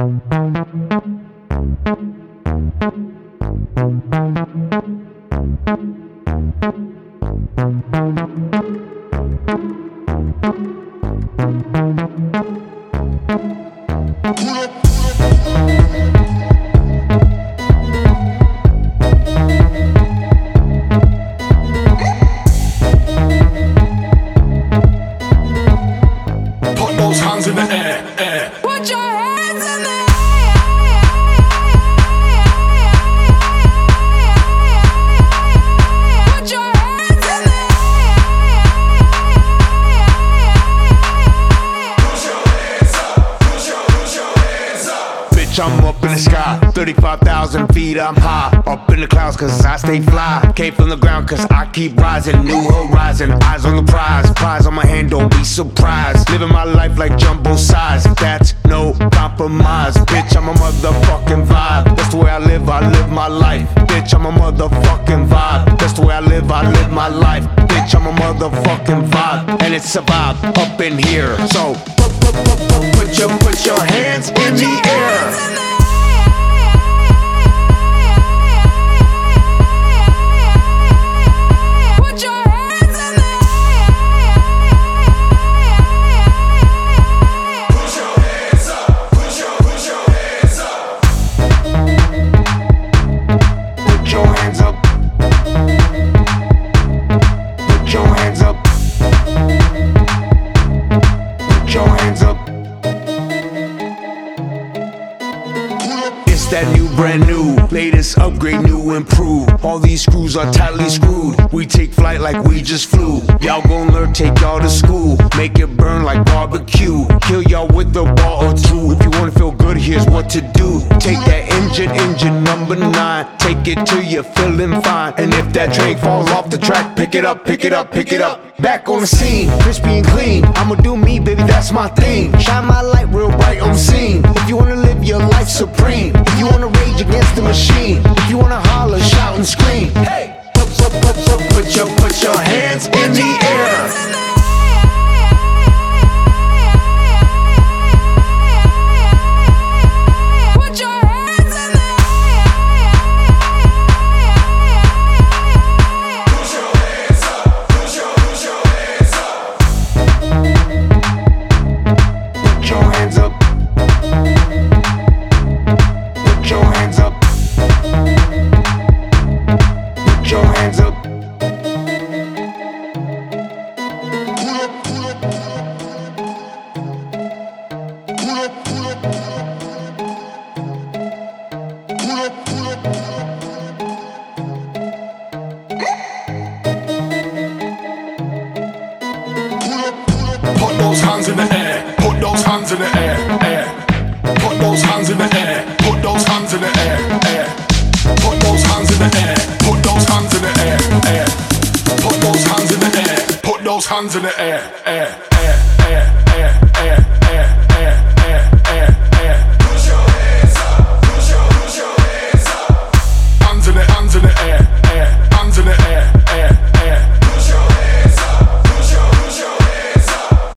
I'm up in the sky, 35,000 feet, I'm high. Up in the clouds cause I stay fly. Came from the ground cause I keep rising. New horizon, eyes on the prize. Prize on my hand, don't be surprised. Living my life like jumbo size, that's no compromise. Bitch, I'm a motherfucking vibe. That's the way I live my life. Bitch, I'm a motherfucking vibe. That's the way I live my life. Bitch, I'm a motherfucking vibe. And it's a vibe up in here. So put your hands in the air. That new, brand new, latest upgrade, new, improved. All these screws are tightly screwed. We take flight like we just flew. Y'all gon' learn, take y'all to school. Make it burn like barbecue. Kill y'all with a ball or two. If you wanna feel good, here's what to do. Take that engine number 9. Take it till you're feeling fine. And if that drink falls off the track, pick it up, pick it up, pick it up. Back on the scene, crispy and clean. I'ma do me, baby, that's my thing. Shine my light real bright on the scene. If you wanna live your life supreme, if you wanna rage against the machine, if you wanna holler, shout and scream, hey, put your hands in the air. Put those hands in the air, put those hands in the air, air. Put those hands in the air, put those hands in the air, air. Put those hands in the air, put those hands in the air, air. Put those hands in the air, put those hands in the air, air, air.